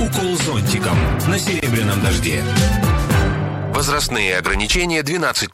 Укол зонтиком на Серебряном дожде. Возрастные ограничения 12+.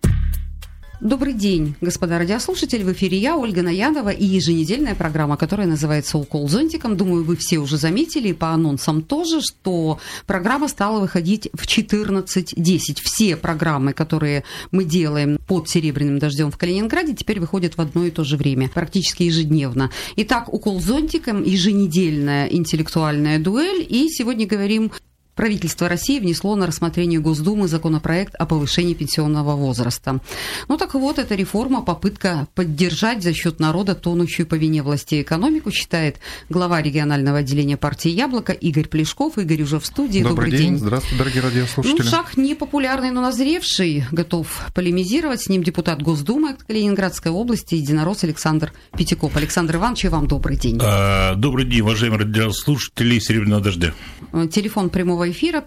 Добрый день, господа радиослушатели. В эфире я, Ольга Наянова, и еженедельная программа, которая называется «Укол зонтиком». Думаю, вы все уже заметили, по анонсам тоже, что программа стала выходить в 14:10. Все программы, которые мы делаем под «Серебряным дождем» в Калининграде, теперь выходят в одно и то же время, практически ежедневно. Итак, «Укол зонтиком», еженедельная интеллектуальная дуэль. И сегодня говорим... Правительство России внесло на рассмотрение Госдумы законопроект о повышении пенсионного возраста. Ну так вот, эта реформа, попытка поддержать за счет народа тонущую по вине властей экономику, считает глава регионального отделения партии «Яблоко» Игорь Плешков. Игорь уже в студии. Добрый день. Здравствуйте, дорогие радиослушатели. Ну, шаг непопулярный, но назревший. Готов полемизировать. С ним депутат Госдумы Калининградской области, единорос Александр Пятяков. Александр Иванович, и вам добрый день. Добрый день, уважаемые радиослушатели «Серебряного дождя». Телефон прямого эфира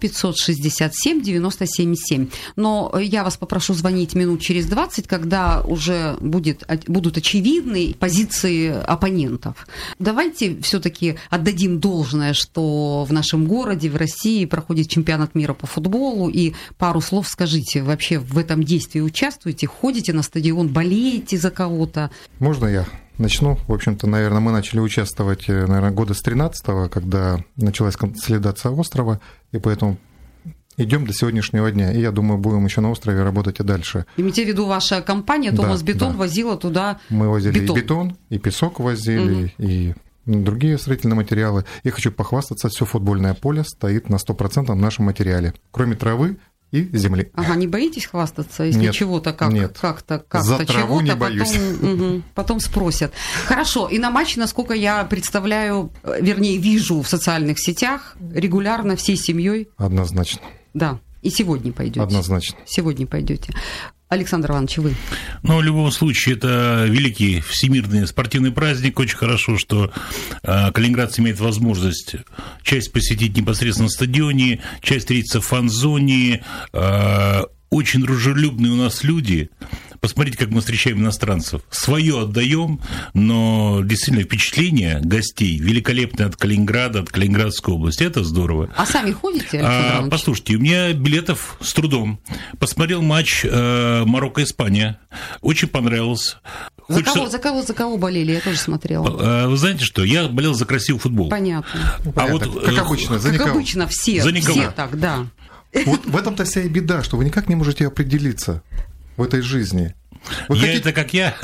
567-97-7. Но я вас попрошу звонить минут через 20, когда уже будут очевидны позиции оппонентов. Давайте все-таки отдадим должное, что в нашем городе, в России проходит чемпионат мира по футболу. И пару слов скажите, вообще в этом действии участвуете, ходите на стадион, болеете за кого-то? Можно я начну? В общем-то, наверное, мы начали участвовать, года с 13-го, когда началась консолидация острова, и поэтому идем до сегодняшнего дня. И я думаю, будем еще на острове работать и дальше. Имейте в виду, ваша компания «Томас Бетон» возила туда Мы возили и бетон, и песок возили, и другие строительные материалы. Я хочу похвастаться, все футбольное поле стоит на 100% в нашем материале, кроме травы и земли. Ага, не боитесь хвастаться, если нет, чего-то как-то за траву чего-то не боюсь. Потом спросят. Хорошо, и на матч, насколько я представляю, вернее, вижу в социальных сетях, регулярно всей семьей. Однозначно. Да, и сегодня пойдете. Однозначно. Сегодня пойдете. Александр Иванович, вы? Ну, в любом случае, это великий всемирный спортивный праздник. Очень хорошо, что калининградцы имеют возможность часть посетить непосредственно на стадионе, часть встретиться в фан-зоне. Очень дружелюбные у нас люди. Посмотрите, как мы встречаем иностранцев. Свое отдаем, но действительно впечатление гостей великолепное от Калининграда, от Калининградской области. Это здорово. А сами ходите, Александр Иванович? Послушайте, у меня билетов с трудом. Посмотрел матч Марокко-Испания. Очень понравился. За кого болели? Я тоже смотрела. Вы знаете что? Я болел за красивый футбол. Понятно. Как обычно, за никого. Как обычно, все так, да. Вот в этом-то вся и беда, что вы никак не можете определиться в этой жизни. Это как я.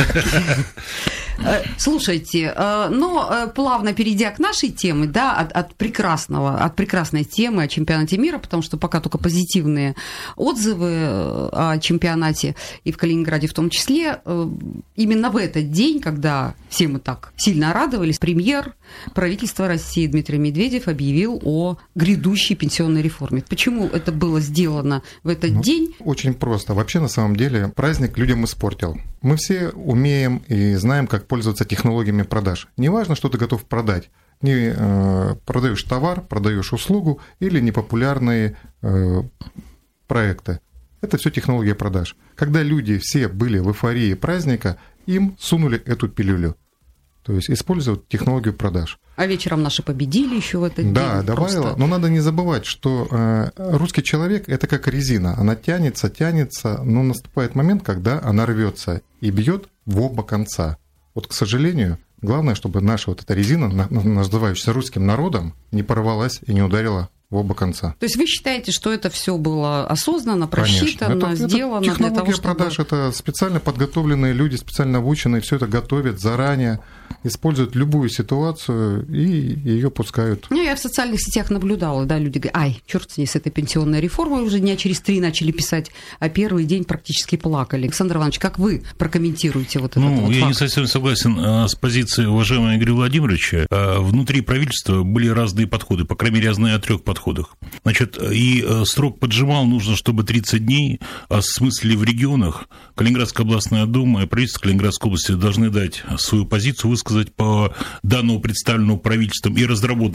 Слушайте, но плавно перейдя к нашей теме, да, от прекрасной темы о чемпионате мира, потому что пока только позитивные отзывы о чемпионате и в Калининграде в том числе, именно в этот день, когда все мы так сильно радовались, премьер правительства России Дмитрий Медведев объявил о грядущей пенсионной реформе. Почему это было сделано в этот день? Очень просто. Вообще, на самом деле, праздник людям испортил. Мы все умеем и знаем, как пользоваться технологиями продаж. Неважно, что ты готов продать. Не продаешь товар, продаешь услугу или непопулярные проекты. Это все технология продаж. Когда люди все были в эйфории праздника, им сунули эту пилюлю. То есть используют технологию продаж. А вечером наши победили еще в этот день. Да, добавила. Но надо не забывать, что русский человек – это как резина. Она тянется, но наступает момент, когда она рвется и бьет в оба конца. Вот, к сожалению, главное, чтобы наша вот эта резина, называющаяся русским народом, не порвалась и не ударила в оба конца. То есть вы считаете, что это все было осознанно, просчитано, сделано это технология для того, чтобы... продаж, это специально подготовленные люди, специально обученные, все это готовят заранее, используют любую ситуацию и ее пускают. Ну, я в социальных сетях наблюдала, да, люди говорят, ай, черт с ней, с этой пенсионной реформой, уже дня через 3 начали писать, а первый день практически плакали. Александр Иванович, как вы прокомментируете вот этот вот я факт? не совсем согласен с позицией уважаемого Игоря Владимировича. Внутри правительства были разные подходы, по крайней мере, я знаю о 3 подходах. Значит, и срок поджимал, нужно, чтобы 30 дней осмыслили в регионах. Калининградская областная дума и правительство Калининградской области должны дать свою позицию, высказать по данному представленному правительством и разработанному правительству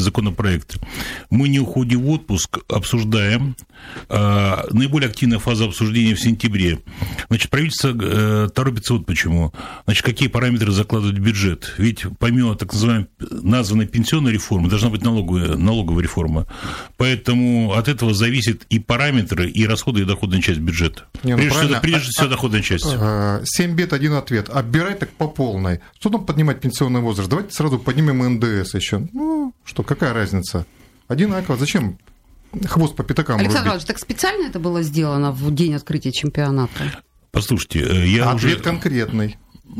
законопроекты. Мы не уходим в отпуск, обсуждаем. Наиболее активная фаза обсуждения в сентябре. Значит, правительство торопится вот почему. Значит, какие параметры закладывать в бюджет? Ведь помимо так называемой названной пенсионной реформы должна быть налоговая реформа. Поэтому от этого зависит и параметры, и расходы, и доходная часть бюджета. Прежде всего, доходная часть. 7 бед, один ответ. Оббирай так по полной. Что там поднимать пенсионный возраст? Давайте сразу поднимем НДС еще. Ну, что, какая разница? Одинаково. Зачем хвост по пятакам Александр рубить? Иванович, так специально это было сделано в день открытия чемпионата? Послушайте, ответ конкретный.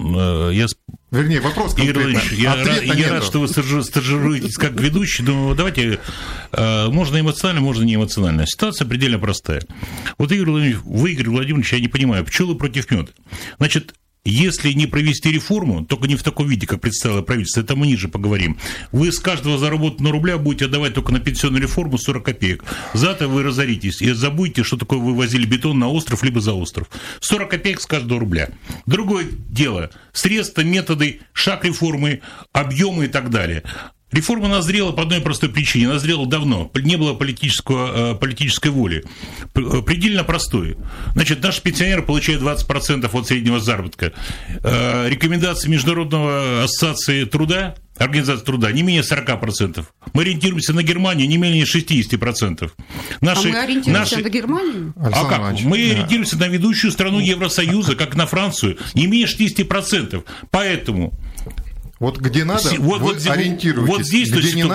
Вернее, вопрос конкретный. Я рад, что вы стажируетесь как ведущий, но давайте, можно эмоционально, можно не эмоционально. Ситуация предельно простая. Вот, Игорь Владимирович, я не понимаю, пчелы против меда. Значит, если не провести реформу, только не в таком виде, как представило правительство, это мы ниже поговорим, вы с каждого заработанного рубля будете отдавать только на пенсионную реформу 40 копеек. За это вы разоритесь и забудете, что такое вы возили бетон на остров либо за остров. 40 копеек с каждого рубля. Другое дело, средства, методы, шаг реформы, объемы и так далее. Реформа назрела по одной простой причине. Назрела давно. Не было политической воли. Предельно простой. Значит, наши пенсионеры получают 20% от среднего заработка. Рекомендации Международной ассоциации труда, Организации труда, не менее 40%. Мы ориентируемся на Германию не менее 60%. Мы ориентируемся на Германию? А как? Мы ориентируемся на ведущую страну Евросоюза, как на Францию, не менее 60%. Поэтому... Вот где надо, вы ориентируетесь. Вот здесь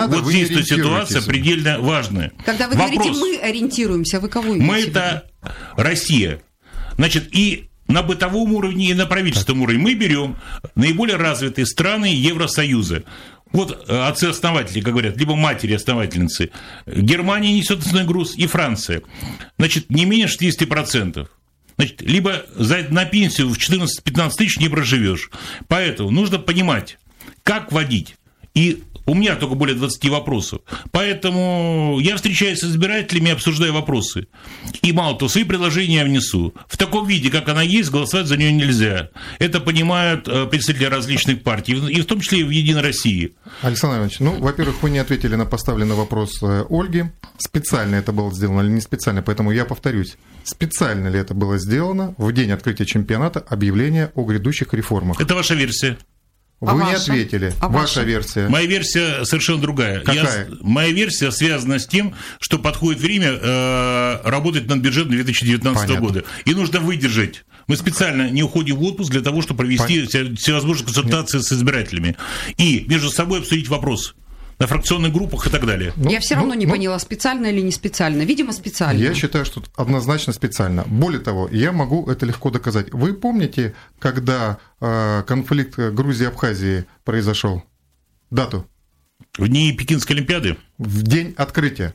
ситуация предельно важная. Когда вы говорите, мы ориентируемся, вы кого имеете? Мы это Россия. Значит, и на бытовом уровне, и на правительственном уровне мы берем наиболее развитые страны Евросоюза. Вот отцы-основатели, как говорят, либо матери-основательницы. Германия несет основной груз, и Франция. Значит, не менее 60%. Значит, либо на пенсию в 14-15 тысяч не проживешь. Поэтому нужно понимать, как вводить. И у меня только более 20 вопросов. Поэтому я встречаюсь с избирателями, обсуждаю вопросы. И мало того, свои предложения я внесу. В таком виде, как она есть, голосовать за нее нельзя. Это понимают представители различных партий, и в том числе и в «Единой России». Александр Иванович, во-первых, вы не ответили на поставленный вопрос Ольги. Специально это было сделано или не специально? Поэтому я повторюсь. Специально ли это было сделано в день открытия чемпионата объявление о грядущих реформах? Это ваша версия. Вы не ответили. Ваша версия. Моя версия совершенно другая. Какая? Моя версия связана с тем, что подходит время работать над бюджетом 2019 года. И нужно выдержать. Мы специально не уходим в отпуск для того, чтобы провести всевозможные консультации с избирателями. И между собой обсудить вопрос. На фракционных группах и так далее. Я все равно не поняла, специально или не специально. Видимо, специально. Я считаю, что однозначно специально. Более того, я могу это легко доказать. Вы помните, когда конфликт Грузии-Абхазии произошел? Дату? В дни Пекинской Олимпиады? В день открытия.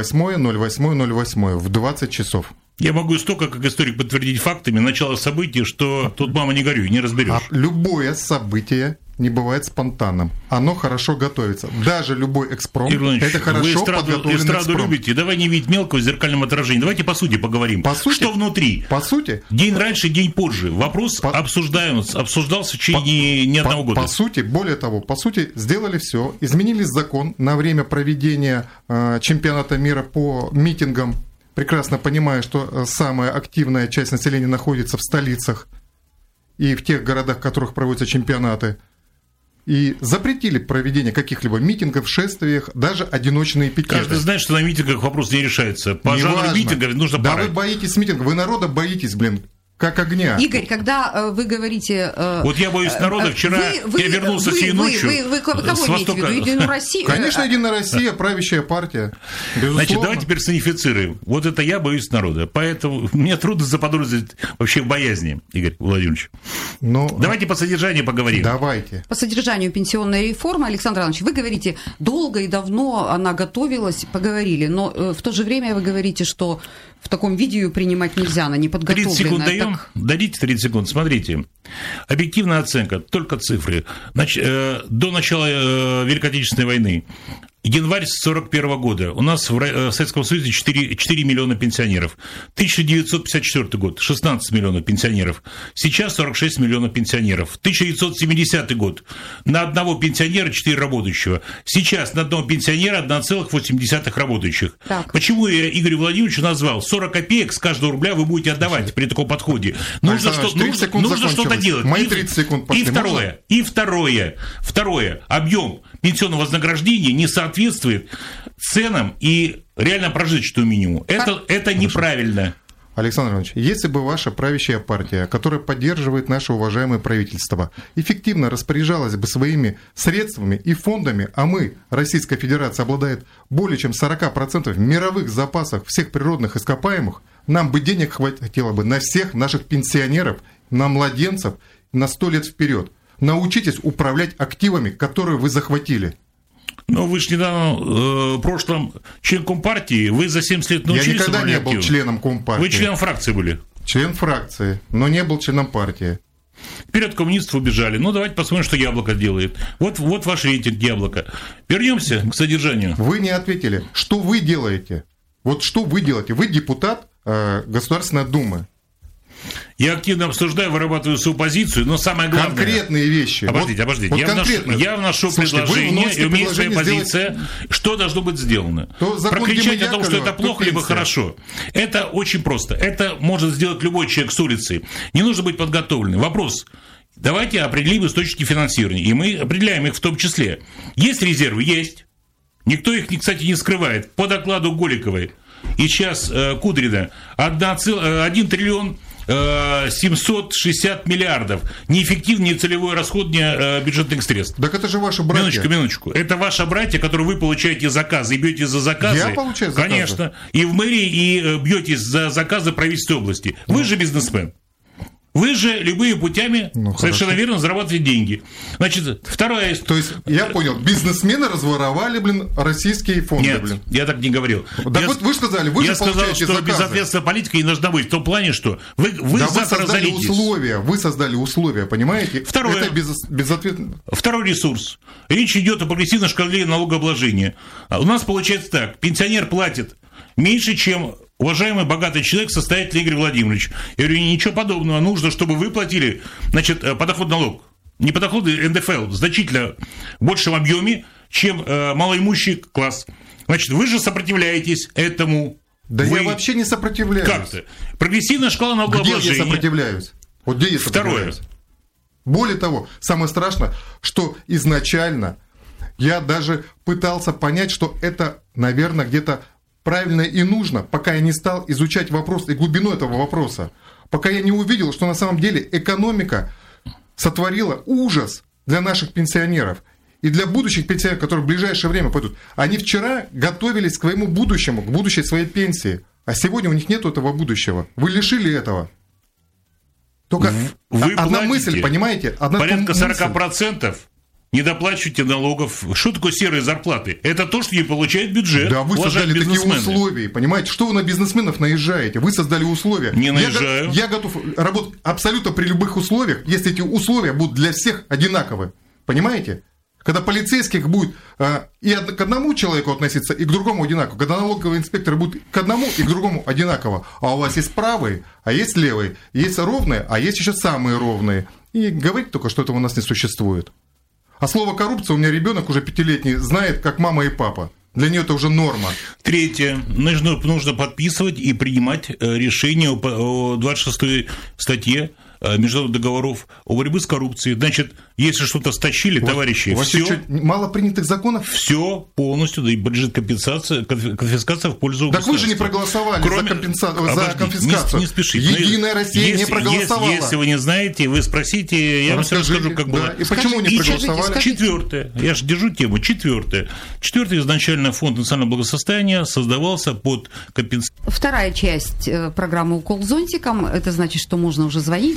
08.08.08 в 20 часов. Я могу столько, как историк, подтвердить фактами начало событий, что тут мама не горюй, не разберешь. Любое событие не бывает спонтанным. Оно хорошо готовится. Даже любой экспромт – это хорошо подготовленный экспромт. Вы эстраду любите. Давай не видеть мелкого в зеркальном отражении. Давайте по сути поговорим. Что внутри? По сути. День раньше, день позже. Вопрос обсуждался в течение не одного года. По сути, более того, сделали все. Изменили закон на время проведения чемпионата мира по митингам, прекрасно понимая, что самая активная часть населения находится в столицах и в тех городах, в которых проводятся чемпионаты. И запретили проведение каких-либо митингов, шествиях, даже одиночные пикеты. Каждый знает, что на митингах вопрос не решается. По жанру митингов нужно порать. Да вы боитесь митингов, вы народа боитесь, как огня. Игорь, когда вы говорите... Вот я боюсь народа. Вчера я вернулся сей ночью. Вы кого имеете в виду? Единую Россию? Конечно, Единая Россия, правящая партия. Безусловно. Значит, давайте персонифицируем. Вот это я боюсь народа. Поэтому мне трудно заподозрить вообще в боязни, Игорь Владимирович. Давайте по содержанию поговорим. Давайте. По содержанию пенсионной реформы, Александр Иванович, вы говорите, долго и давно она готовилась, поговорили, но в то же время вы говорите, что в таком виде ее принимать нельзя, она не подготовленная. 30 секунд даем? Дадите 30 секунд. Смотрите. Объективная оценка, только цифры. До начала Великой Отечественной войны Январь 1941 года. У нас в Советском Союзе 4 миллиона пенсионеров. 1954 год. 16 миллионов пенсионеров. Сейчас 46 миллионов пенсионеров. 1970 год. На одного пенсионера 4 работающего. Сейчас на одного пенсионера 1,8 работающих. Так. Почему я Игорю Владимировичу назвал? 40 копеек с каждого рубля вы будете отдавать при таком подходе. Нужно что-то делать. Мои 30 секунд пошли. И второе. Объем пенсионного вознаграждения не соответствует ценам и реально прожиточному минимуму. Это неправильно. Александр Иванович, если бы ваша правящая партия, которая поддерживает наше уважаемое правительство, эффективно распоряжалась бы своими средствами и фондами, а мы, Российская Федерация, обладает более чем 40% мировых запасов всех природных ископаемых, нам бы денег хватило бы на всех наших пенсионеров, на младенцев на 100 лет вперед. Научитесь управлять активами, которые вы захватили. Но вы же недавно, в прошлом, член Компартии, вы за 70 лет научились. Я никогда не был членом Компартии. Вы членом фракции были? Член фракции, но не был членом партии. Вперед коммунистов убежали. Ну, давайте посмотрим, что Яблоко делает. Вот ваш рейтинг Яблоко. Вернемся к содержанию. Вы не ответили. Что вы делаете? Вот что вы делаете? Вы депутат Государственной Думы. Я активно обсуждаю, вырабатываю свою позицию, но самое главное... Конкретные вещи. Обождите. Я вношу предложение, и у меня есть своя позиция, что должно быть сделано. Прокричать о том, что это плохо, либо хорошо. Это очень просто. Это может сделать любой человек с улицы. Не нужно быть подготовленным. Вопрос. Давайте определим источники финансирования. И мы определяем их в том числе. Есть резервы? Есть. Никто их, кстати, не скрывает. По докладу Голиковой и сейчас Кудрина 1 триллион 760 миллиардов неэффективное целевое расходование бюджетных средств. Так это же ваши братья. Минуточку. Это ваши братья, которые вы получаете заказы и бьете за заказы. Я получаю заказы. Конечно. И в мэрии, и бьетесь за заказы правительства области. Вы же бизнесмен. Вы же любыми путями, совершенно верно, зарабатываете деньги. Значит, вторая... То есть, я понял, бизнесмены разворовали, российские фонды, Нет, я так не говорил. Да вот вы сказали, вы же получаете что заказы. Безответственная политика не должна быть в том плане, что вы завтра разоритесь. Вы создали условия, понимаете? Второе. Это безответственно. Второй ресурс. Речь идет о прогрессивной шкале налогообложения. У нас получается так. Пенсионер платит меньше, чем... Уважаемый богатый человек, состоятельный Игорь Владимирович, я говорю, ничего подобного, нужно, чтобы вы платили, подоходный налог, не подоходный, НДФЛ, в значительно большем объеме, чем малоимущий класс. Значит, вы же сопротивляетесь этому. Да я вообще не сопротивляюсь. Как-то. Прогрессивная шкала налогообложения. Где я сопротивляюсь? Вот где я сопротивляюсь? Второе. Более того, самое страшное, что изначально я даже пытался понять, что это, наверное, где-то правильно и нужно, пока я не стал изучать вопрос и глубину этого вопроса, пока я не увидел, что на самом деле экономика сотворила ужас для наших пенсионеров и для будущих пенсионеров, которые в ближайшее время пойдут. Они вчера готовились к своему будущему, к будущей своей пенсии, а сегодня у них нет этого будущего. Вы лишили этого. Только вы одна мысль, понимаете? Порядка 40%. Не доплачиваете налогов. Что такое серые зарплаты? Это то, что не получает бюджет. Да, вы создали такие условия, понимаете? Что вы на бизнесменов наезжаете? Вы создали условия. Не наезжаю. Я готов работать абсолютно при любых условиях, если эти условия будут для всех одинаковы. Понимаете? Когда полицейских будет и к одному человеку относиться, и к другому одинаково. Когда налоговый инспектор будет к одному и к другому одинаково. А у вас есть правые, а есть левые, есть ровные, а есть еще самые ровные. И говорить только, что этого у нас не существует. А слово «коррупция» у меня ребенок уже 5-летний знает, как мама и папа. Для нее это уже норма. Третье. Нужно подписывать и принимать решение о 26 статье международных договоров о борьбе с коррупцией. Значит, если что-то стащили, товарищи, все... Мало принятых законов? Все полностью, да и подлежит конфискация в пользу государства. Так вы же не проголосовали за конфискацию. Не спешите. Единая Россия не проголосовала. Если вы не знаете, вы спросите, я вам все расскажу, как было. И почему не проголосовали? Четвертое. Я же держу тему. Четвертое. Изначально фонд национального благосостояния создавался под компенсацию. Вторая часть программы «Укол зонтиком». Это значит, что можно уже звонить.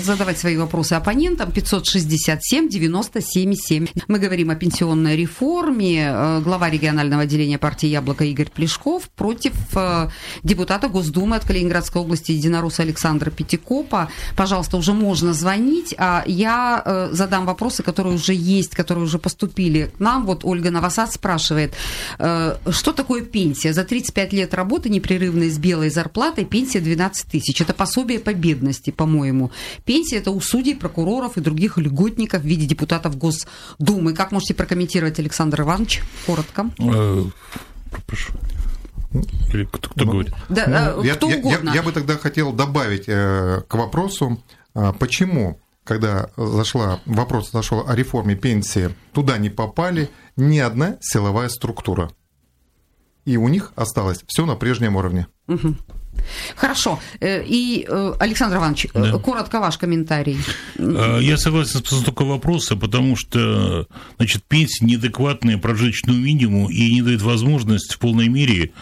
задавать свои вопросы оппонентам. 567-97-7. Мы говорим о пенсионной реформе. Глава регионального отделения партии «Яблоко» Игорь Плешков против депутата Госдумы от Калининградской области единоросса Александра Пятикопа. Пожалуйста, уже можно звонить. А я задам вопросы, которые уже есть, которые уже поступили к нам. Вот Ольга Новосад спрашивает, что такое пенсия? За 35 лет работы непрерывной с белой зарплатой пенсия 12 тысяч. Это пособие по бедности, по-моему. Пенсия – это у судей, прокуроров и других льготников в виде депутатов Госдумы. Как можете прокомментировать, Александр Иванович, коротко? Прошу. Или кто говорит? Да, кто угодно. Я бы тогда хотел добавить к вопросу, почему, когда вопрос зашел о реформе пенсии, туда не попали ни одна силовая структура. И у них осталось все на прежнем уровне. Угу. Хорошо. И, Александр Иванович, коротко ваш комментарий. Я согласен с постановкой вопроса, потому что, значит, пенсии неадекватные прожиточному минимуму и не дают возможность в полной мере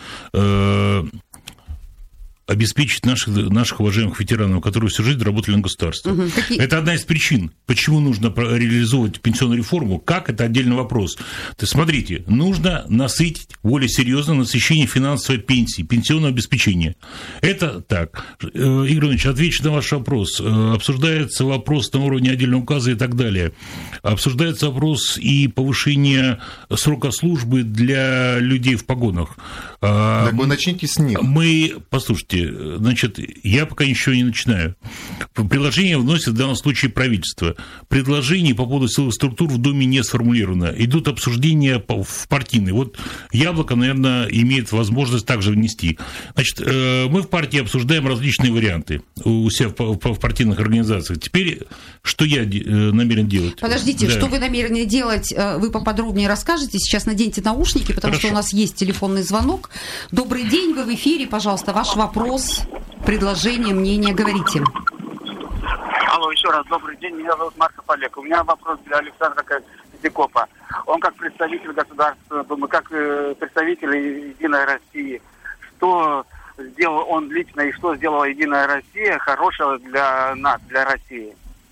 обеспечить наших уважаемых ветеранов, которые всю жизнь работали на государство. Это одна из причин, почему нужно реализовывать пенсионную реформу. Как, это отдельный вопрос. То есть, смотрите, нужно насытить более серьезно насыщение финансовой пенсии, пенсионного обеспечения. Это так. Игорь Иванович, отвечу на ваш вопрос. Обсуждается вопрос на уровне отдельного указа и так далее. Обсуждается вопрос и повышения срока службы для людей в погонах. Так вы начните с них. Послушайте, значит, я пока ничего не начинаю. Предложение вносит в данном случае правительство. Предложений по поводу силовых структур в Думе не сформулировано. Идут обсуждения в партийные. Вот «Яблоко», наверное, имеет возможность также внести. Значит, мы в партии обсуждаем различные варианты у себя в партийных организациях. Теперь, что я намерен делать? Подождите, да. Что вы намерены делать, вы поподробнее расскажете. Сейчас наденьте наушники, потому что у нас есть телефонный звонок. Добрый день, вы в эфире, пожалуйста, ваш вопрос, предложение, мнение, говорите. Алло, еще раз добрый день, меня зовут Марков Олег. У меня вопрос для Александра Пятикопа. Он как представитель государства, думаю, как представитель «Единой России», что сделал он лично и что сделала «Единая Россия» хорошего для нас, для России?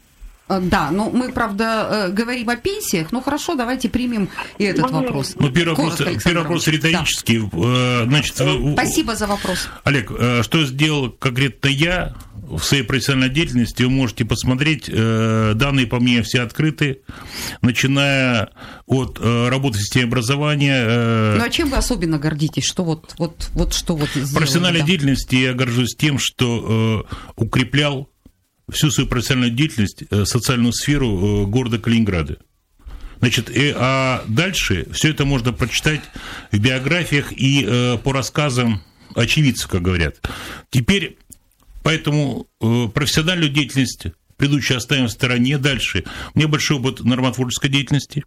Да, но мы, правда, говорим о пенсиях. Ну, хорошо, давайте примем и этот вопрос. Ну, первый вопрос риторический. Да. Значит, спасибо за вопрос. Олег, что сделал конкретно я в своей профессиональной деятельности, вы можете посмотреть. Данные по мне все открыты, начиная от работы в системе образования. Ну, а чем вы особенно гордитесь? Что вот сделали? В профессиональной деятельности я горжусь тем, что укреплял всю свою профессиональную деятельность, социальную сферу города Калининграда. Значит, а дальше все это можно прочитать в биографиях и по рассказам очевидцев, как говорят. Теперь, поэтому профессиональную деятельность предыдущую оставим в стороне. Дальше. У меня большой опыт нормотворческой деятельности.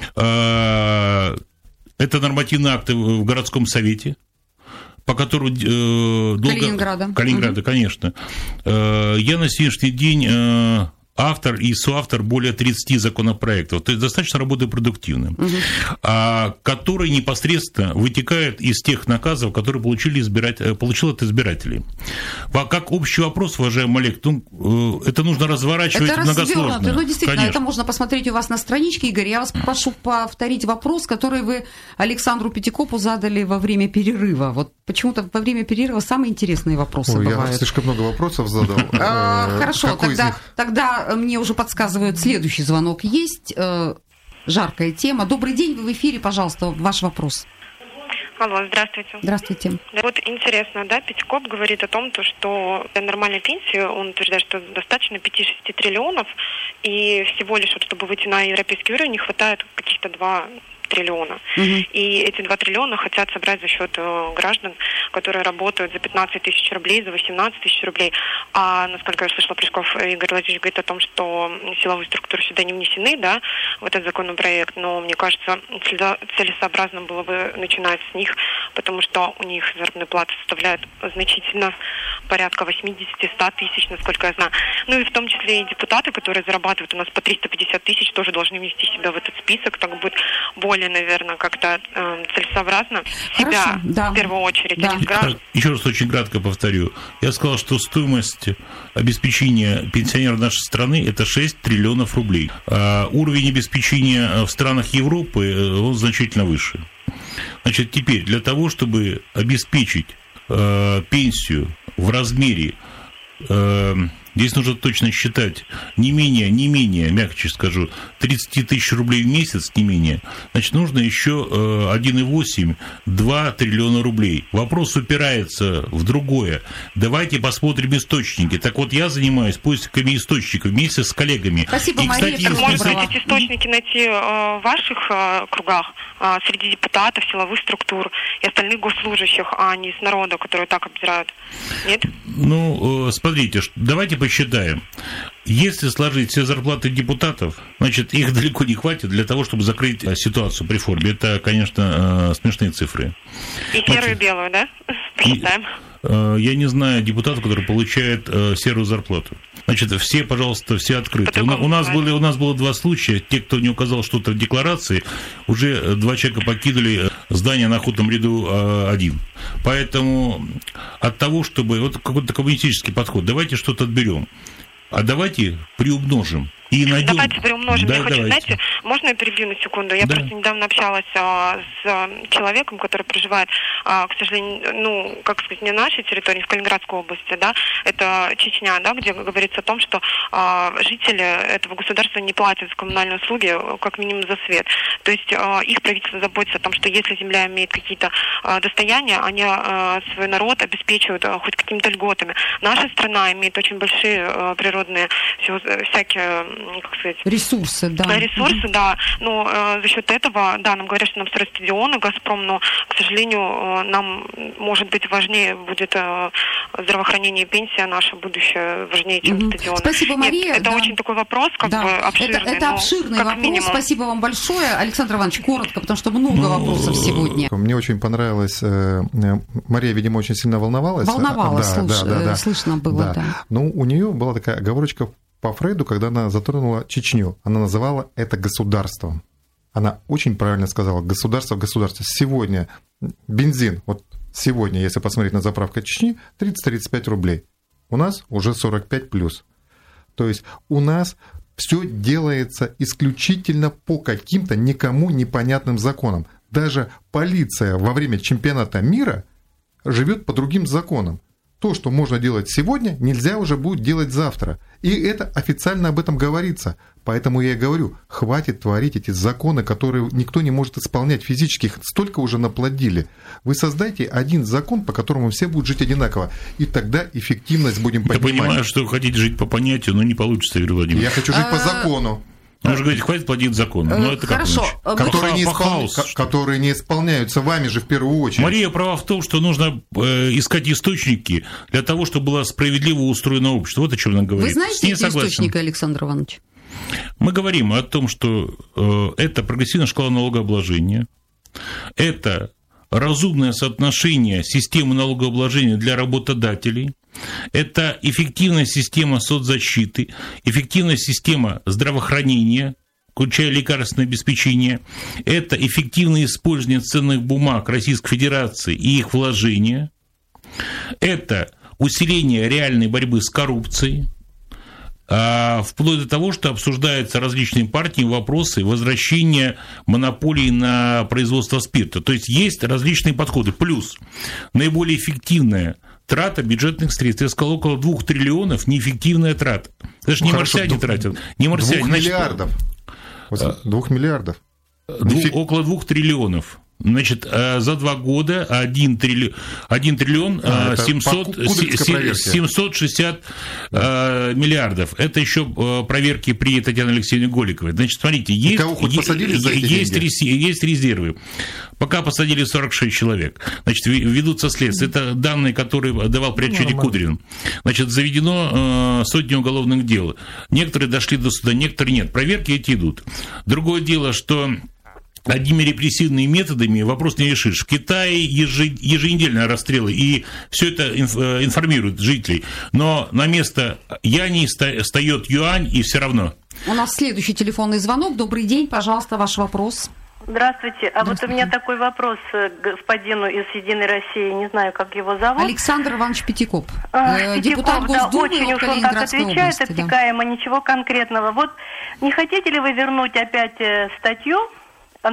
Это нормативные акты в городском совете, по которому Калининграда, конечно. Я на сегодняшний день автор и соавтор более 30 законопроектов, то есть достаточно работаю продуктивным, которые непосредственно вытекают из тех наказов, которые получил от избирателей. Как общий вопрос, уважаемый Олег, это нужно разворачивать многосложно. Ну, действительно, конечно. Это можно посмотреть у вас на страничке, Игорь. Я вас прошу повторить вопрос, который вы Александру Пятикопу задали во время перерыва. Вот почему-то во время перерыва самые интересные вопросы бывают. Я слишком много вопросов задал. Хорошо, тогда мне уже подсказывают, следующий звонок есть. Жаркая тема. Добрый день, вы в эфире, пожалуйста, ваш вопрос. Алло, здравствуйте. Здравствуйте. Вот интересно, да, Пятикоп говорит о том, что для нормальной пенсии, он утверждает, что достаточно 5-6 триллионов, и всего лишь, чтобы выйти на европейский уровень, не хватает каких-то 2 триллиона. И эти 2 триллиона хотят собрать за счет граждан, которые работают за 15 тысяч рублей, за 18 тысяч рублей. А, насколько я слышала, Плешков Игорь Владимирович говорит о том, что силовые структуры сюда не внесены, да, в этот законопроект. Но мне кажется, целесообразно было бы начинать с них, потому что у них заработная плата составляет значительно порядка 80-100 тысяч, насколько я знаю. Ну и в том числе и депутаты, которые зарабатывают у нас по 350 тысяч, тоже должны внести себя в этот список. Так будет более, наверное, как-то целесообразно себя в первую очередь. Да. Еще раз очень кратко повторю. Я сказал, что стоимость обеспечения пенсионеров нашей страны – это 6 триллионов рублей. А уровень обеспечения в странах Европы он значительно выше. Значит, теперь для того, чтобы обеспечить пенсию в размере, здесь нужно точно считать, не менее, мягче скажу, 30 тысяч рублей в месяц, не менее, значит, нужно еще 1,8-2 триллиона рублей. Вопрос упирается в другое. Давайте посмотрим источники. Так вот, я занимаюсь поисками источников вместе с коллегами. Спасибо, Мария. Так, может быть, эти источники найти в ваших кругах, среди депутатов, силовых структур и остальных госслужащих, а не с народа, которые так обдирают? Нет? Ну, смотрите, давайте посчитаем. Если сложить все зарплаты депутатов, значит, их далеко не хватит для того, чтобы закрыть ситуацию при реформе. Это, конечно, смешные цифры. И серую и белую, да? Посчитаем. Я не знаю депутатов, которые получают серую зарплату. Значит, все, пожалуйста, все открыты. У нас было 2 случая. Те, кто не указал что-то в декларации, уже 2 человека покинули здание на Охотном ряду 1. Поэтому от того, чтобы... Вот какой-то коммунистический подход. Давайте что-то отберем. А давайте приумножим. И найдем... Давайте приумножим. Да, я хочу, знаете, можно я перебью на секунду? Я просто недавно общалась с человеком, который проживает, к сожалению, как сказать, не на нашей территории, в Калининградской области, да, это Чечня, да, где говорится о том, что жители этого государства не платят за коммунальные услуги, как минимум за свет. То есть их правительство заботится о том, что если земля имеет какие-то достояния, они свой народ обеспечивают хоть какими-то льготами. Наша страна имеет очень большие природные всякие, как сказать... Ресурсы, да. Ресурсы, да. Но за счет этого, да, нам говорят, что нам строят стадионы, «Газпром», но, к сожалению, нам, может быть, важнее будет здравоохранение и пенсия, наше будущее важнее, чем стадионы. Спасибо, Мария. Это очень такой вопрос, как бы обширный. Это обширный вопрос. Минимум. Спасибо вам большое. Александр Иванович, коротко, потому что много вопросов сегодня. Мне очень понравилось. Мария, видимо, очень сильно волновалась. Слышно было, да. Ну, у нее была такая оговорочка по Фрейду, когда она затронула Чечню. Она называла это государством. Она очень правильно сказала: государство в государстве. Сегодня бензин, вот сегодня, если посмотреть на заправку Чечни, 30-35 рублей. У нас уже 45 плюс. То есть у нас все делается исключительно по каким-то никому непонятным законам. Даже полиция во время чемпионата мира живет по другим законам. То, что можно делать сегодня, нельзя уже будет делать завтра. И это официально об этом говорится. Поэтому я и говорю, хватит творить эти законы, которые никто не может исполнять физически. Их столько уже наплодили. Вы создайте один закон, по которому все будут жить одинаково. И тогда эффективность будем поднимать. Я понимаю, что вы хотите жить по понятию, но не получится, Юрий Владимирович. Я хочу жить по закону. Можно говорить, хватит плодить закон. Но это хорошо. Которые не исполняются вами же в первую очередь. Мария права в том, что нужно искать источники для того, чтобы было справедливо устроено общество. Вот о чем она говорит. Вы знаете эти источники, Александр Иванович? Мы говорим о том, что это прогрессивная шкала налогообложения, это разумное соотношение системы налогообложения для работодателей, это эффективная система соцзащиты, эффективная система здравоохранения, включая лекарственное обеспечение, это эффективное использование ценных бумаг Российской Федерации и их вложения, это усиление реальной борьбы с коррупцией, вплоть до того, что обсуждаются различными партиями вопросы возвращения монополии на производство спирта. То есть есть различные подходы. Плюс наиболее эффективная трата бюджетных средств. Я сказал, около 2 триллионов неэффективная трата. Это же не марсиане тратят. Не марсиане. 2 миллиардов. 2 миллиардов. Около 2 триллионов. Значит, за 2 года 1 триллион 760 миллиардов. Это еще проверки при Татьяне Алексеевне Голиковой. Значит, смотрите, есть резервы. Пока посадили 46 человек. Значит, ведутся следствия. Это данные, которые давал при отчете Кудрин. Значит, заведено сотни уголовных дел. Некоторые дошли до суда, некоторые нет. Проверки эти идут. Другое дело, что одними репрессивными методами вопрос не решишь. В Китае еженедельно расстрелы, и все это информирует жителей. Но на место Яни встает Юань, и все равно. У нас следующий телефонный звонок. Добрый день, пожалуйста, ваш вопрос. Здравствуйте. Вот у меня такой вопрос господину из «Единой России», не знаю, как его зовут. Александр Иванович Пятикоп. Депутат Госдумы, очень уж он так отвечает, обтекаемо, ничего конкретного. Вот не хотите ли вы вернуть опять статью о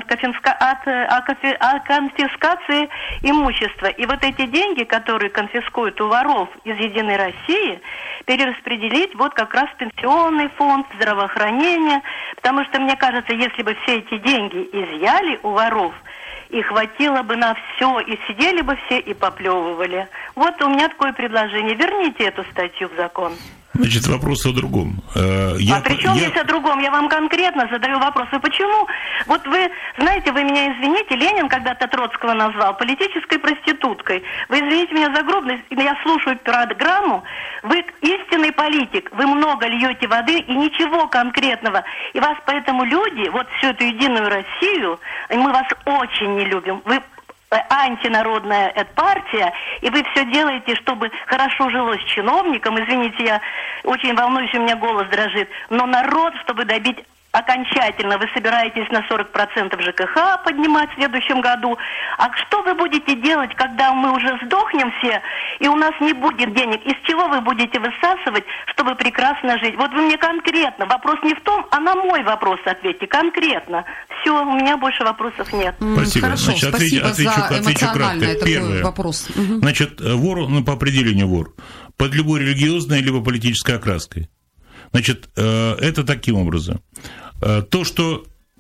конфискации имущества? И вот эти деньги, которые конфискуют у воров из «Единой России», перераспределить вот как раз в пенсионный фонд, здравоохранение. Потому что, мне кажется, если бы все эти деньги изъяли у воров, и хватило бы на все, и сидели бы все и поплевывали. Вот у меня такое предложение. Верните эту статью в закон. Значит, вопрос о другом. Причем здесь о другом? Я вам конкретно задаю вопрос. И почему? Вот вы, знаете, вы меня извините, Ленин когда-то Троцкого назвал политической проституткой. Вы извините меня за грубость, я слушаю программу. Вы истинный политик, вы много льете воды и ничего конкретного. И вас поэтому люди, вот всю эту Единую Россию, мы вас очень не любим. Вы антинародная партия, и вы все делаете, чтобы хорошо жилось чиновникам. Извините, я очень волнуюсь, у меня голос дрожит. Но народ, чтобы добить окончательно, вы собираетесь на 40% ЖКХ поднимать в следующем году. А что вы будете делать, когда мы уже сдохнем все, и у нас не будет денег? Из чего вы будете высасывать, чтобы прекрасно жить? Вот вы мне конкретно, вопрос не в том, а на мой вопрос ответьте конкретно. Все, у меня больше вопросов нет. Спасибо. Хорошо, значит, спасибо отвечу эмоциональный кратко. такой Первое. вопрос. Значит, вор, по определению вор, под любой религиозной либо политической окраской. Значит, это таким образом. То, что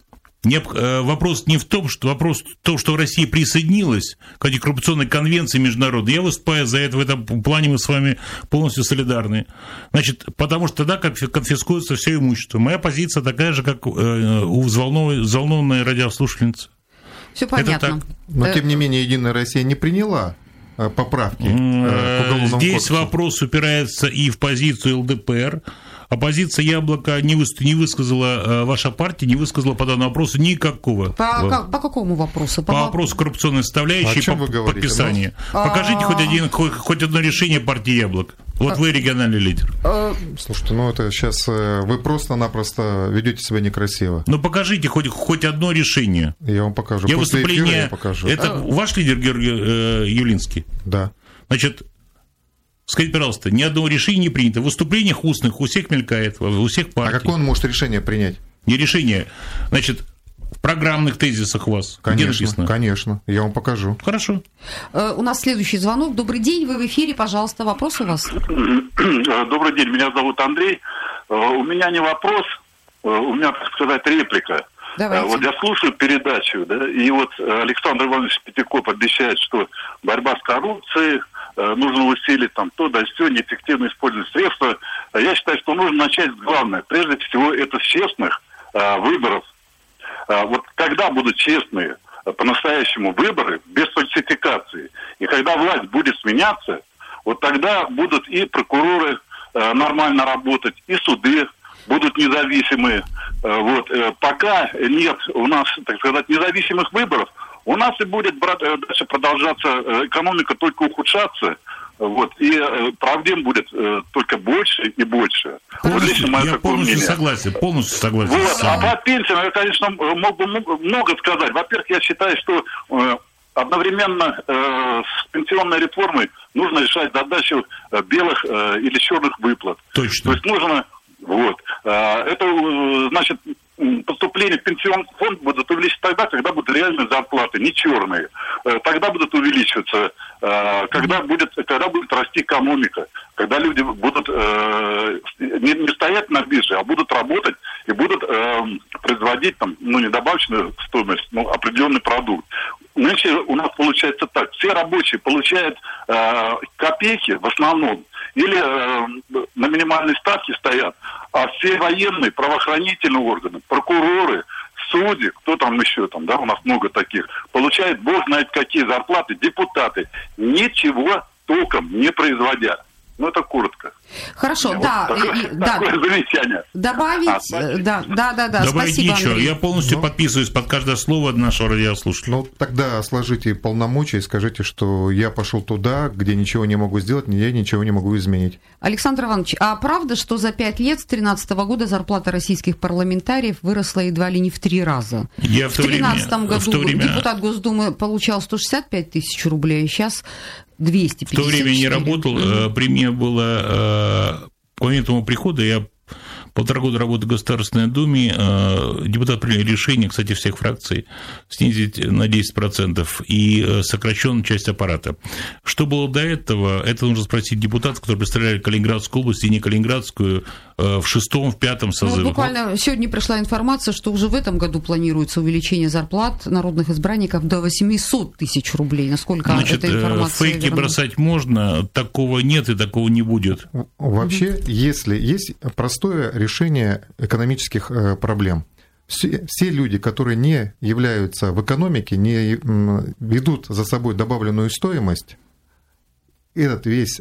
вопрос не в том, что вопрос то, что Россия присоединилась к антикоррупционной конвенции международной. Я выступаю за это, в этом плане мы с вами полностью солидарны. Значит, потому что тогда конфискуется все имущество. Моя позиция такая же, как у взволнованной радиослушательницы. Все понятно. Но, тем не менее, Единая Россия не приняла поправки к Уголовному Здесь кодексу. вопрос упирается и в позицию ЛДПР. Оппозиция «Яблоко» не высказала, ваша партия не высказала по данному вопросу никакого. По какому вопросу? По вопросу коррупционной составляющей, по подписанию. Покажите хоть одно решение партии «Яблоко». Вот вы региональный лидер. Слушайте, это сейчас вы просто-напросто ведете себя некрасиво. Покажите хоть одно решение. Я вам покажу. Я После выступление... эфира я покажу. Это ваш лидер Георгий Явлинский? Да. Значит, скажите, пожалуйста, ни одного решения не принято. В выступлениях устных у всех мелькает, у всех партий. А какое он может решение принять? Не решение. Значит, в программных тезисах у вас. Конечно, где написано? Конечно, я вам покажу. Хорошо. У нас следующий звонок. Добрый день, вы в эфире, пожалуйста, вопрос у вас. Добрый день, меня зовут Андрей. У меня не вопрос, у меня, так сказать, реплика. Давайте. Вот я слушаю передачу, да, и вот Александр Иванович Пятикоп обещает, что борьба с коррупцией, нужно усилить то, да, все, неэффективно использовать средства. Я считаю, что нужно начать с главного. Прежде всего, это с честных выборов. Вот когда будут честные, по-настоящему выборы, без фальсификации, и когда власть будет сменяться, вот тогда будут и прокуроры нормально работать, и суды будут независимые. Вот. Пока нет у нас, так сказать, независимых выборов, у нас и будет дальше продолжаться экономика только ухудшаться. Вот, и проблем будет только больше и больше. Я полностью согласен. Вот, а по пенсиям я, конечно, мог бы много сказать. Во-первых, я считаю, что одновременно с пенсионной реформой нужно решать задачу белых или черных выплат. Точно. То есть нужно... Вот. Это, значит, поступления в пенсионный фонд будут увеличиваться тогда, когда будут реальные зарплаты, не черные. Тогда будут увеличиваться, когда будет расти экономика, когда люди будут не стоять на бирже, а будут работать и будут производить не добавочную стоимость, но определенный продукт. Нынче у нас получается так. Все рабочие получают копейки в основном, или на минимальной ставке стоят, а все военные, правоохранительные органы, прокуроры, судьи, кто там еще, у нас много таких, получают бог знает какие зарплаты, депутаты, ничего толком не производя. Это коротко. Хорошо, Вот да. такое замечание. Добавить, да, Добавить спасибо, нечего. Андрей. Я полностью подписываюсь под каждое слово нашего радиослушателя. Ну, тогда сложите полномочия и скажите, что я пошел туда, где ничего не могу сделать, я ничего не могу изменить. Александр Иванович, а правда, что за 5 лет с 2013 года зарплата российских парламентариев выросла едва ли не в 3 раза? В 2013 году депутат Госдумы получал 165 тысяч рублей, а сейчас 254. В то время не работал, при мне было, к моменту моего прихода, я 1,5 года работы в Государственной Думе, депутаты приняли решение, кстати, всех фракций, снизить на 10% и сокращен часть аппарата. Что было до этого, это нужно спросить депутатов, которые представляли Калининградскую область и не Калининградскую в 6-м, в 5-м созывах. Ну, буквально сегодня пришла информация, что уже в этом году планируется увеличение зарплат народных избранников до 800 тысяч рублей. Насколько эта информация фейки верна? бросать можно, такого нет и такого не будет. Вообще, если есть простое решение экономических проблем, все люди, которые не являются в экономике, не ведут за собой добавленную стоимость, этот весь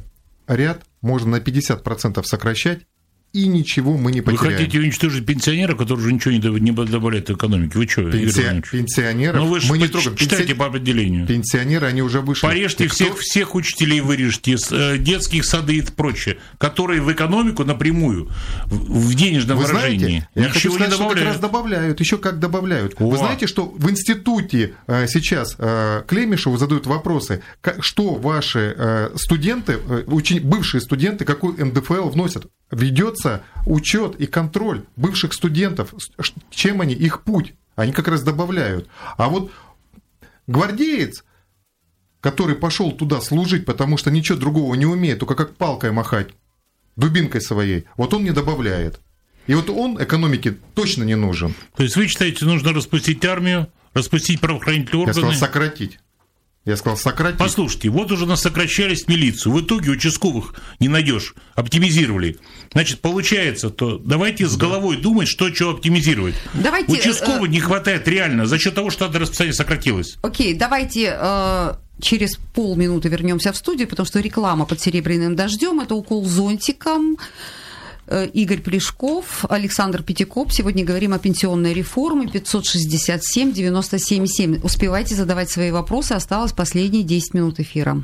ряд можно на 50% сокращать, и ничего мы не потеряем. Вы хотите уничтожить пенсионера, который уже ничего не добавляет в экономике? Вы что, пенсионеров вы мы не трогаем. Читайте по определению. Пенсионеры, они уже вышли. Порежьте всех учителей, вырежьте, детских сады и прочее, которые в экономику напрямую, в денежном выражении. Знаете, я хочу сказать, не что как раз добавляют, еще как добавляют. Вы знаете, что в институте сейчас Клемишеву задают вопросы, что ваши студенты, бывшие студенты, какой НДФЛ вносят? Ведется учет и контроль бывших студентов, чем они, их путь, они как раз добавляют. А вот гвардеец, который пошел туда служить, потому что ничего другого не умеет, только как палкой махать, дубинкой своей, вот он не добавляет. И вот он экономике точно не нужен. То есть вы считаете, нужно распустить армию, распустить правоохранительные органы? Я сказал сократить. Послушайте, вот уже нас сокращались милицию. В итоге участковых не найдешь, оптимизировали. Значит, получается, то давайте с головой думать, что оптимизировать. Участковых не хватает реально за счет того, что расписание сократилось. Окей, давайте через полминуты вернемся в студию, потому что реклама под серебряным дождем. Это укол зонтиком. Игорь Плешков, Александр Пятикоп. Сегодня говорим о пенсионной реформе 567-97-7. Успевайте задавать свои вопросы. Осталось последние 10 минут эфира.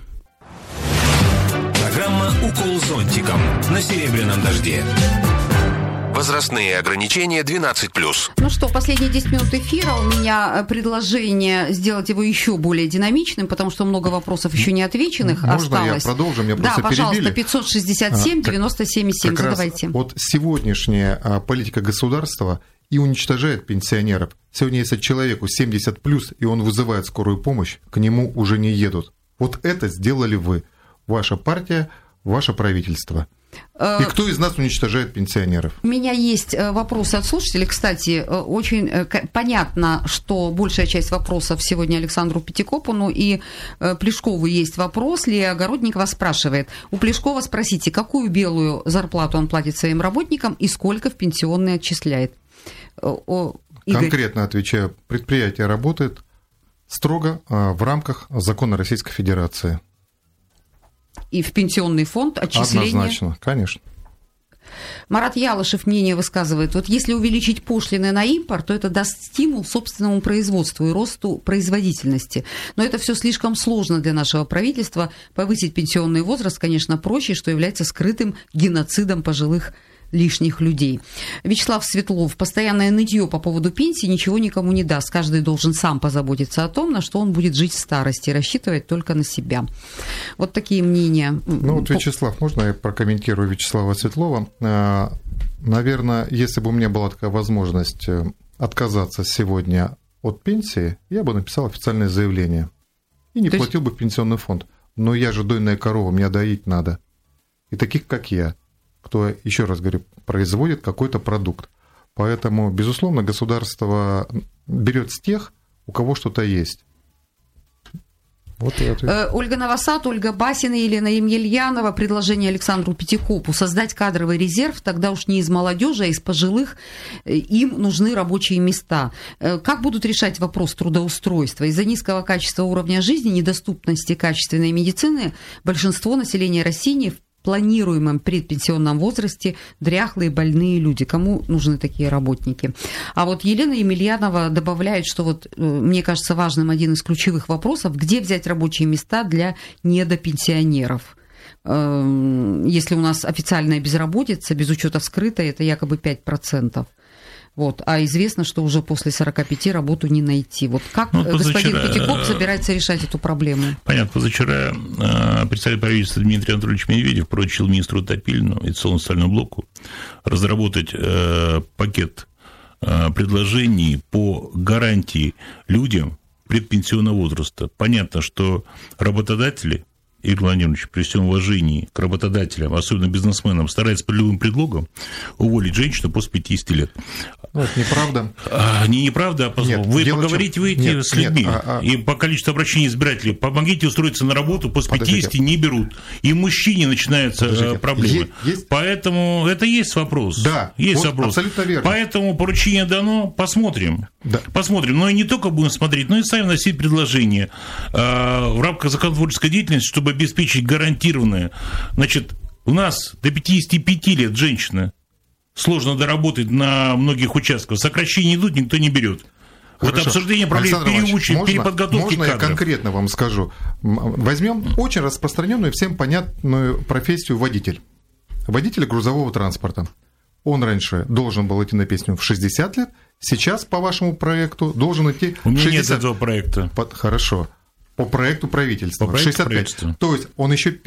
Программа «Укол зонтиком» на серебряном дожде. Возрастные ограничения 12+. Ну что, последние 10 минут эфира. У меня предложение сделать его еще более динамичным, потому что много вопросов еще не отвеченных Можно осталось. Я продолжу? Меня просто пожалуйста, перебили. 567-97-7 задавайте. Вот сегодняшняя политика государства и уничтожает пенсионеров. Сегодня, если человеку 70+, и он вызывает скорую помощь, к нему уже не едут. Вот это сделали вы. Ваша партия, ваше правительство. И кто из нас уничтожает пенсионеров? У меня есть вопросы от слушателей. Кстати, очень понятно, что большая часть вопросов сегодня Александру Пятикопу, ну и Плешкову есть вопрос. Лия Огородникова спрашивает. У Плешкова спросите, какую белую зарплату он платит своим работникам и сколько в пенсионные отчисляет? Игорь. Конкретно отвечаю. Предприятие работает строго в рамках закона Российской Федерации. И в пенсионный фонд отчисления? Однозначно, конечно. Марат Ялышев мнение высказывает. Вот если увеличить пошлины на импорт, то это даст стимул собственному производству и росту производительности. Но это все слишком сложно для нашего правительства. Повысить пенсионный возраст, конечно, проще, что является скрытым геноцидом пожилых лишних людей. Вячеслав Светлов. Постоянное нытье по поводу пенсии ничего никому не даст. Каждый должен сам позаботиться о том, на что он будет жить в старости, и рассчитывать только на себя. Вот такие мнения. Ну вот, Вячеслав, можно я прокомментирую Вячеслава Светлова? Наверное, если бы у меня была такая возможность отказаться сегодня от пенсии, я бы написал официальное заявление и не платил бы в пенсионный фонд. Но я же дойная корова, меня доить надо. И таких, как я, кто, еще раз говорю, производит какой-то продукт. Поэтому, безусловно, государство берет с тех, у кого что-то есть. Вот Ольга Новосад, Ольга Басина, Елена Емельянова. Предложение Александру Пятикопу создать кадровый резерв, тогда уж не из молодежи, а из пожилых. Им нужны рабочие места. Как будут решать вопрос трудоустройства? Из-за низкого качества уровня жизни, недоступности качественной медицины большинство населения России планируемом предпенсионном возрасте дряхлые, больные люди. Кому нужны такие работники? А вот Елена Емельянова добавляет, что вот, мне кажется, важным один из ключевых вопросов, где взять рабочие места для недопенсионеров. Если у нас официальная безработица, без учета скрытой, это якобы 5%. Вот. А известно, что уже после 45 работу не найти. Вот как господин Пятикоп собирается решать эту проблему? Понятно. Позавчера председатель правительства Дмитрий Анатольевич Медведев поручил министру Топилину и социальному блоку разработать пакет предложений по гарантии людям предпенсионного возраста. Понятно, что работодатели, Игорь Владимирович, при всем уважении к работодателям, особенно бизнесменам, старается по любым предлогам уволить женщину после 50 лет. Это неправда. Неправда, а нет, вы поговорите, выйдите с людьми. И по количеству обращений избирателей, помогите устроиться на работу, после 50 не берут. И мужчине начинаются проблемы. Поэтому это есть вопрос. Да, есть вот вопрос. Абсолютно верно. Поэтому поручение дано, посмотрим. Да. Посмотрим. Но и не только будем смотреть, но и сами вносить предложения в рамках законотворческой деятельности, чтобы обеспечить гарантированное. Значит, у нас до 55 лет женщины сложно доработать на многих участках. Сокращения идут, никто не берет. Хорошо. Вот обсуждение проблем переподготовки можно кадров. Я конкретно вам скажу? Возьмем очень распространенную, всем понятную профессию водитель. Водитель грузового транспорта. Он раньше должен был идти на пенсию в 60 лет, сейчас по вашему проекту должен идти в 60 лет. У меня 60... нет этого проекта. Хорошо. По проекту правительства. По проекту 65. правительства. То есть он еще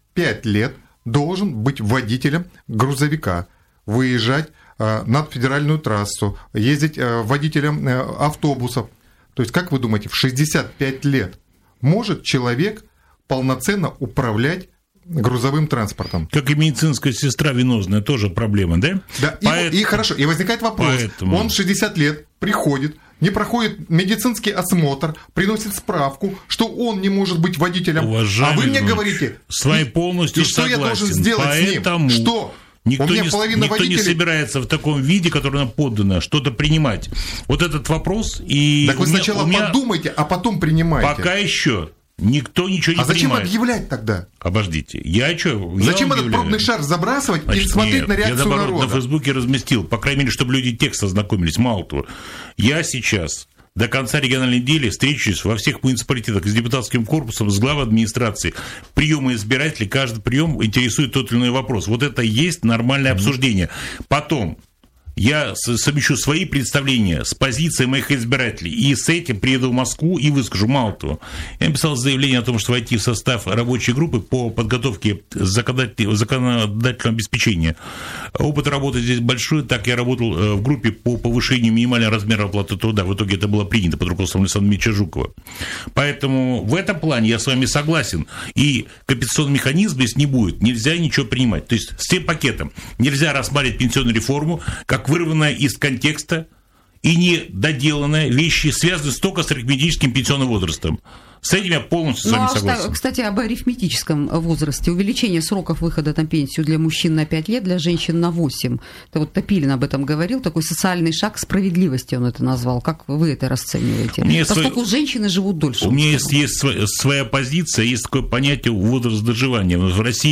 5 лет должен быть водителем грузовика, выезжать на федеральную трассу, ездить водителем автобусов. То есть, как вы думаете, в 65 лет может человек полноценно управлять грузовым транспортом? Как и медицинская сестра венозная, тоже проблема, да? Да, и хорошо, и возникает вопрос. Он 60 лет приходит, не проходит медицинский осмотр, приносит справку, что он не может быть водителем. Уважаемый, а вы мне говорите, с вами полностью что согласен. Я должен сделать Поэтому с ним? Что? Никто не собирается в таком виде, который нам поддано, что-то принимать. Вот этот вопрос... Так вы сначала подумайте, а потом принимайте. Пока еще никто ничего не принимает. А зачем объявлять тогда? Обождите. Зачем этот пробный шар забрасывать и смотреть на реакцию народа? Я на Фейсбуке разместил, по крайней мере, чтобы люди текст ознакомились. Мало того, я сейчас... До конца региональной недели встречусь во всех муниципалитетах с депутатским корпусом, с главой администрации. Приемы избирателей, каждый прием интересует тот или иной вопрос. Вот это и есть нормальное обсуждение. Потом я совмещу свои представления с позицией моих избирателей. И с этим приеду в Москву и выскажу. Мало того, я написал заявление о том, что войти в состав рабочей группы по подготовке законодательного обеспечения. Опыт работы здесь большой. Так я работал в группе по повышению минимального размера оплаты труда. В итоге это было принято под руководством Александра Дмитриевича Жукова. Поэтому в этом плане я с вами согласен. И компенсационный механизм, если не будет, нельзя ничего принимать. То есть с тем пакетом нельзя рассматривать пенсионную реформу как вырванная из контекста и недоделанная вещи, связанные только с арифметическим пенсионным возрастом. С этим я полностью с вами согласен. Кстати, об арифметическом возрасте. Увеличение сроков выхода на пенсию для мужчин на 5 лет, для женщин на 8. Это вот Топилин об этом говорил. Такой социальный шаг справедливости он это назвал. Как вы это расцениваете? Поскольку женщины живут дольше. У меня есть своя позиция, есть такое понятие возраст доживания. В России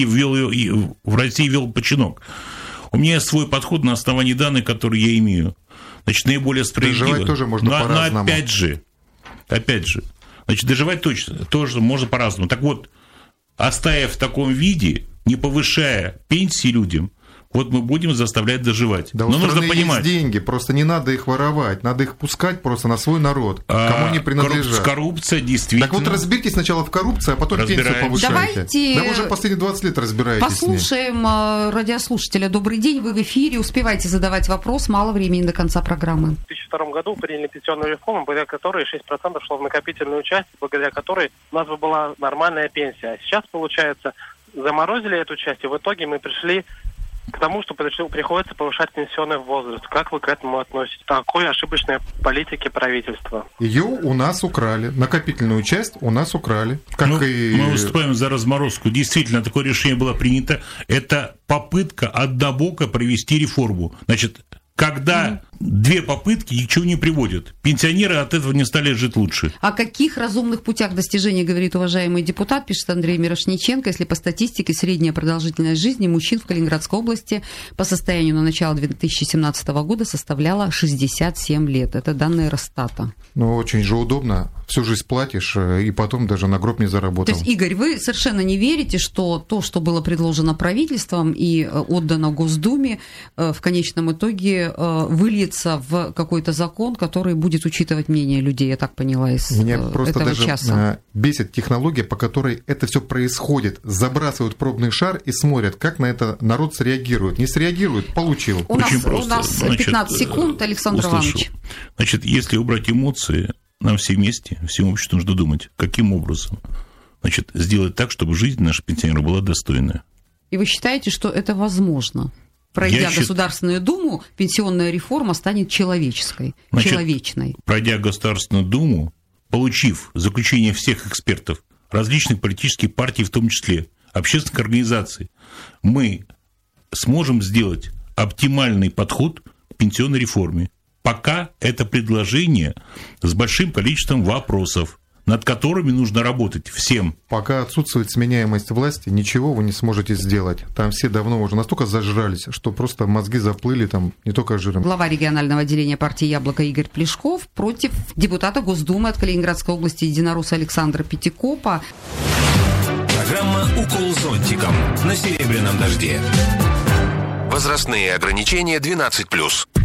ввел починок. У меня есть свой подход на основании данных, которые я имею. Значит, наиболее справедливо. Доживать тоже можно по-разному. Но опять же, значит, доживать тоже можно по-разному. Так вот, оставив в таком виде, не повышая пенсии людям, вот мы будем заставлять доживать. Да, но нужно понимать, есть деньги, просто не надо их воровать, надо их пускать просто на свой народ, кому они принадлежат. Коррупция действительно. Так вот разберитесь сначала в коррупции, а потом пенсию повышайте. Да вы уже последние 20 лет разбираетесь. Послушаем радиослушателя. Добрый день, вы в эфире, успевайте задавать вопрос, мало времени до конца программы. В 2002 году приняли пенсионную реформу, благодаря которой 6% шло в накопительную часть, благодаря которой у нас бы была нормальная пенсия. А сейчас, получается, заморозили эту часть, и в итоге мы пришли к тому, что приходится повышать пенсионный возраст. Как вы к этому относитесь? Такой ошибочной политики правительства. Ее у нас украли. Накопительную часть у нас украли. Мы выступаем за разморозку. Действительно, такое решение было принято. Это попытка однобоко провести реформу. Значит, когда 2 попытки ни к чему не приводят. Пенсионеры от этого не стали жить лучше. О каких разумных путях достижения говорит уважаемый депутат, пишет Андрей Мирошниченко, если по статистике средняя продолжительность жизни мужчин в Калининградской области по состоянию на начало 2017 года составляла 67 лет. Это данные Росстата. Ну, очень же удобно. Всю жизнь платишь, и потом даже на гроб не заработал. То есть, Игорь, вы совершенно не верите, что то, что было предложено правительством и отдано Госдуме, в конечном итоге выльется в какой-то закон, который будет учитывать мнение людей, я так поняла, из Меня просто этого даже часа. Бесит технология, по которой это все происходит. Забрасывают пробный шар и смотрят, как на это народ среагирует. Не среагирует, получил. У нас 15 секунд, Александр Иванович. Значит, если убрать эмоции, нам все вместе, всему обществу нужно думать, каким образом, значит, сделать так, чтобы жизнь наших пенсионеров была достойная. И вы считаете, что это возможно? Пройдя Государственную Думу, пенсионная реформа станет человеческой, человечной. Пройдя Государственную Думу, получив заключение всех экспертов, различных политических партий, в том числе общественных организаций, мы сможем сделать оптимальный подход к пенсионной реформе. Пока это предложение с большим количеством вопросов, над которыми нужно работать всем. Пока отсутствует сменяемость власти, ничего вы не сможете сделать. Там все давно уже настолько зажрались, что просто мозги заплыли там не только жиром. Глава регионального отделения партии «Яблоко» Игорь Плешков против депутата Госдумы от Калининградской области единоросса Александра Пятикопа. Программа «Укол зонтиком» на Серебряном дожде. Возрастные ограничения 12+.